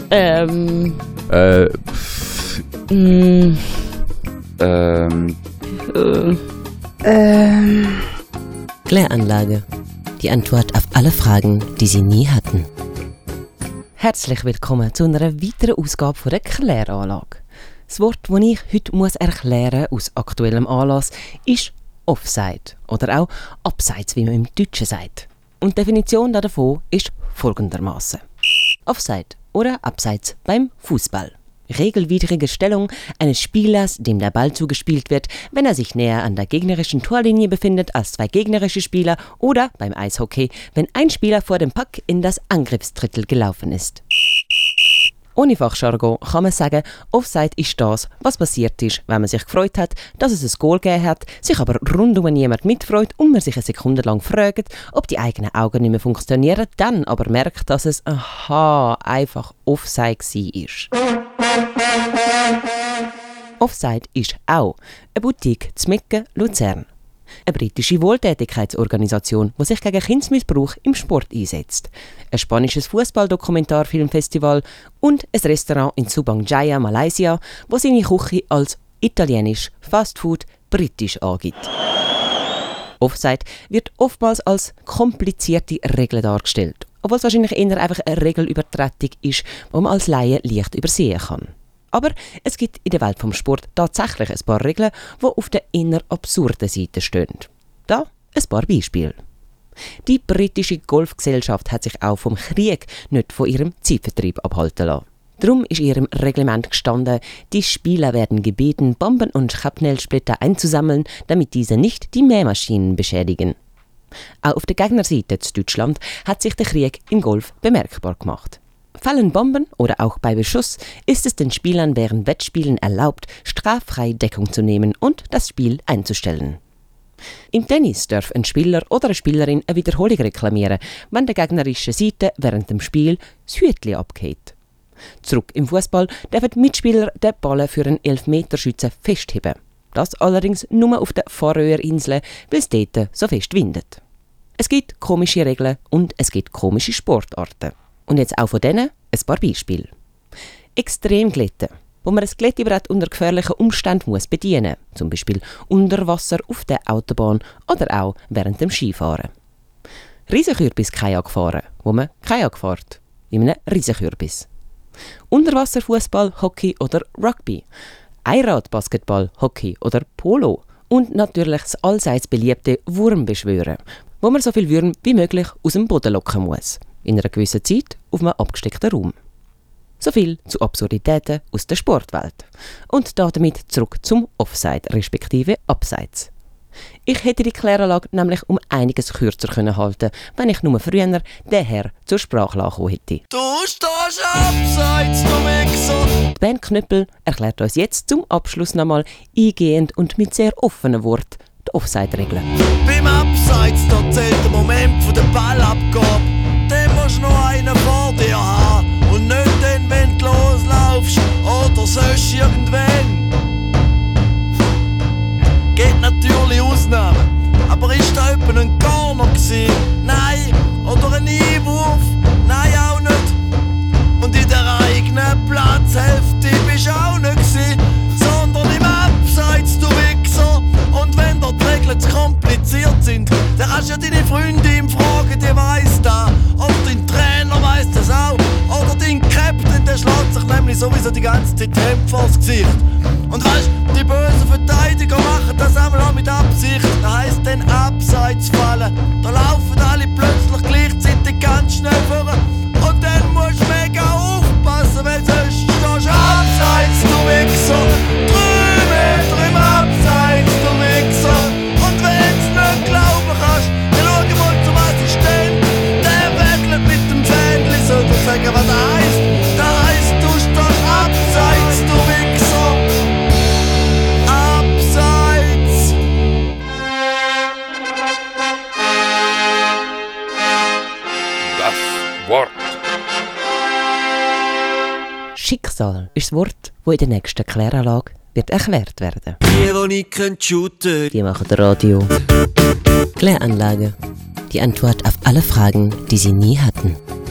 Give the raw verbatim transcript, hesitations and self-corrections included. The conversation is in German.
Ähm. Äh. Pff. Mm. Ähm. Äh. Ähm. Kläranlage. Die Antwort auf alle Fragen, die Sie nie hatten. Herzlich willkommen zu einer weiteren Ausgabe von der Kläranlage. Das Wort, das ich heute muss erklären aus aktuellem Anlass, ist Offside oder auch Abseits, wie man im Deutschen sagt. Und die Definition davon ist folgendermaßen: Offside oder Abseits beim Fußball. Regelwidrige Stellung eines Spielers, dem der Ball zugespielt wird, wenn er sich näher an der gegnerischen Torlinie befindet als zwei gegnerische Spieler, oder beim Eishockey, wenn ein Spieler vor dem Puck in das Angriffsdrittel gelaufen ist. Ohne Fachjargon kann man sagen, Offside ist das, was passiert ist, wenn man sich gefreut hat, dass es ein Goal gegeben hat, sich aber rundum niemand mitfreut und man sich eine Sekunde lang fragt, ob die eigenen Augen nicht mehr funktionieren, dann aber merkt, dass es aha, einfach Offside war. Offside ist auch eine Boutique zu Mecken, Luzern. Eine britische Wohltätigkeitsorganisation, die sich gegen Kindesmissbrauch im Sport einsetzt. Ein spanisches Fußball-Dokumentarfilmfestival und ein Restaurant in Subang Jaya, Malaysia, das seine Küche als italienisch, Fastfood, britisch angibt. Offside wird oftmals als komplizierte Regel dargestellt, obwohl es wahrscheinlich eher einfach eine Regelübertretung ist, die man als Laie leicht übersehen kann. Aber es gibt in der Welt vom Sport tatsächlich ein paar Regeln, die auf der eher absurden Seite stehen. Da ein paar Beispiele. Die britische Golfgesellschaft hat sich auch vom Krieg nicht von ihrem Zeitvertreib abhalten lassen. Darum ist in ihrem Reglement gestanden, die Spieler werden gebeten, Bomben und Schrapnellsplitter einzusammeln, damit diese nicht die Mähmaschinen beschädigen. Auch auf der Gegnerseite in Deutschland hat sich der Krieg im Golf bemerkbar gemacht. Fallen Bomben oder auch bei Beschuss, ist es den Spielern während Wettspielen erlaubt, straffrei Deckung zu nehmen und das Spiel einzustellen. Im Tennis darf ein Spieler oder eine Spielerin eine Wiederholung reklamieren, wenn der gegnerischen Seite während dem Spiel das Hütchen abgeht. Zurück im Fußball dürfen die Mitspieler den Ball für einen Elfmeterschützen festheben. Das allerdings nur auf den Färöerinseln, weil es dort so fest windet. Es gibt komische Regeln und es gibt komische Sportarten. Und jetzt auch von denen ein paar Beispiele. Extremglätten, wo man ein Glättebrett unter gefährlichen Umständen muss bedienen muss, zum Beispiel unter Wasser auf der Autobahn oder auch während dem Skifahren. Riesenkürbis-Kajak fahren, wo man Kajak fährt, in einem Riesenkürbis. Unterwasserfußball, Hockey oder Rugby. Einradbasketball, Hockey oder Polo. Und natürlich das allseits beliebte Wurmbeschwören, wo man so viel Würm wie möglich aus dem Boden locken muss. In einer gewissen Zeit auf einem abgesteckten Raum. So viel zu Absurditäten aus der Sportwelt. Und damit zurück zum Offside respektive Abseits. Ich hätte die Kläranlage nämlich um einiges kürzer können halten, wenn ich nur früher den Herr zur Sprache lassen hätte. Du stehst abseits, du Wichser! Die Band Knüppel erklärt uns jetzt zum Abschluss nochmal eingehend und mit sehr offenen Worten die Offside-Regeln. Beim Abseits, da zählt der Moment von der Ballabgabe. Den musst du noch einen vor dir haben und nicht dann, wenn du loslaufst oder sonst irgendwann. Geht natürlich Ausnahmen, aber ist da jemand ein Corner gewesen? Nein, oder ein Einwurf? Nein, auch nicht. Und in der eigenen Platzhälfte bist du auch nicht gewesen, sondern im Abseits, du Wichser. Und wenn dort die Regeln zu kompliziert sind, dann kannst du ja deine Freundin fragen, die weiss das. Oder dein Trainer weiss das auch. Oder dein Captain, der schlägt sich nämlich sowieso die ganze Zeit Hemd vors Gesicht. Und weißt, die bösen Verteidiger machen das einmal auch mit Absicht. Das heisst dann Abseits fallen. Da laufen alle plötzlich gleichzeitig ganz schnell vor. Und dann musst du mega aufpassen, weil sonst stehst du abseits, du Wichser. Drei Meter im Abseits, du Wichser. Und wenn du nicht glauben kannst, dann schau mal zum Assistent. Der wedelt mit dem Fähnchen, soll dir sagen, was das heisst. Das heisst, du stehst abseits, du Wichser. Abseits. Das Wort. Schicksal ist das Wort, das in der nächsten Kläranlage wird erklärt werden. Die, die nicht shooten können. Die machen Radio. Kläranlage. Die Antwort auf alle Fragen, die Sie nie hatten.